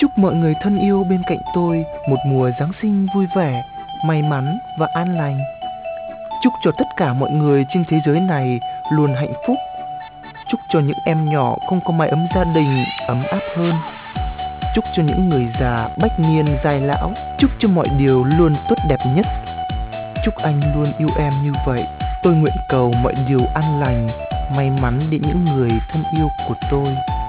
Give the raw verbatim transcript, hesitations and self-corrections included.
Chúc mọi người thân yêu bên cạnh tôi một mùa Giáng sinh vui vẻ, may mắn và an lành. Chúc cho tất cả mọi người trên thế giới này luôn hạnh phúc. Chúc cho những em nhỏ không có mái ấm gia đình ấm áp hơn. Chúc cho những người già bách niên giai lão. Chúc cho mọi điều luôn tốt đẹp nhất. Chúc anh luôn yêu em như vậy. Tôi nguyện cầu mọi điều an lành, may mắn đến những người thân yêu của tôi.